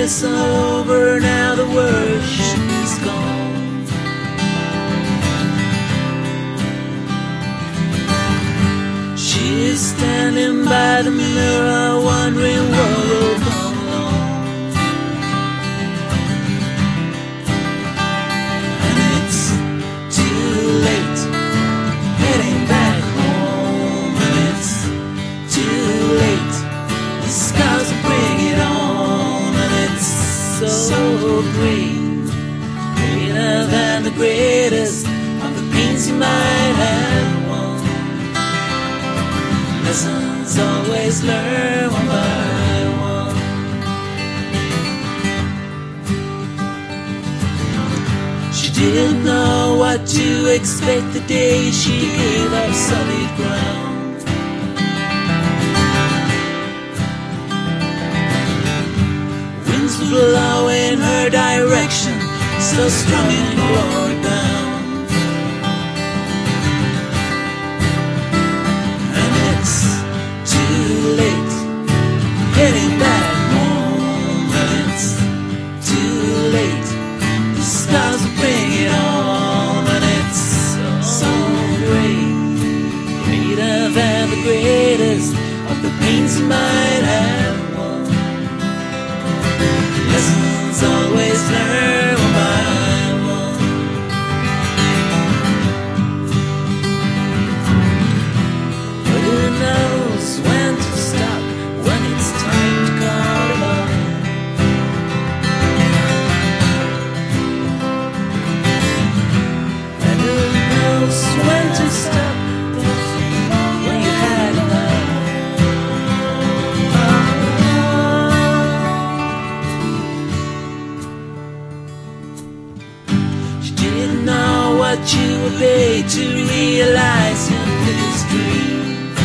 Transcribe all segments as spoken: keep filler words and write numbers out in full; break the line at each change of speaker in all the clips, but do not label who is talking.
It's over now, the worst is gone. She's standing by the mirror, wondering what will come along. And it's too late, heading back home. And it's too late, the scars will bring it on. And it's so great, greater than the greatest of the pains you might have won. Lessons always learn one by one. She didn't know what to expect the day she gave up solid ground. Winds would blow in her direction, so strong and bore her down. And it's too late, getting back home. And it's too late, the scars will bring it on. And it's so great, greater than the greatest of the pains you might have won. Lessons always learn one by one. But who knows when to stop, when it's time to call it off. And who knows when to stop, when you had enough. She didn't know what you were paid to realize this dream.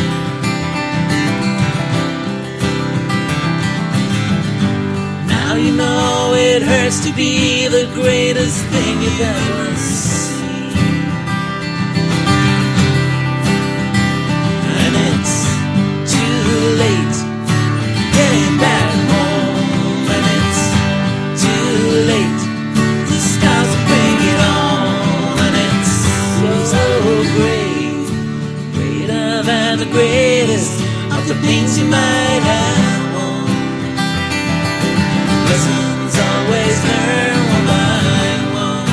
Now you know it hurts to be the greatest thing you've ever seen. And it's too late, getting back home. And it's too late, the stars will bring it on. And it's so great, greater than the greatest of the pains you might have won. Lessons always learn one by one.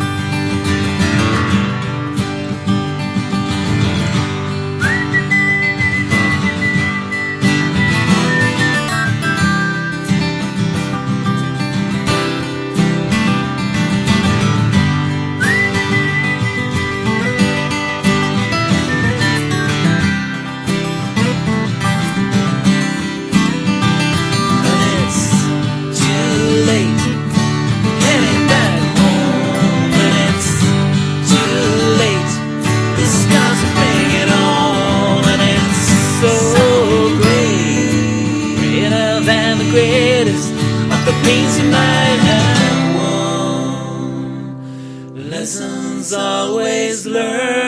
And it's too late, getting back home. And it's too late, the scars will bring it on. And it's so great, greater than the greatest of the pains you might have won. Lessons always learn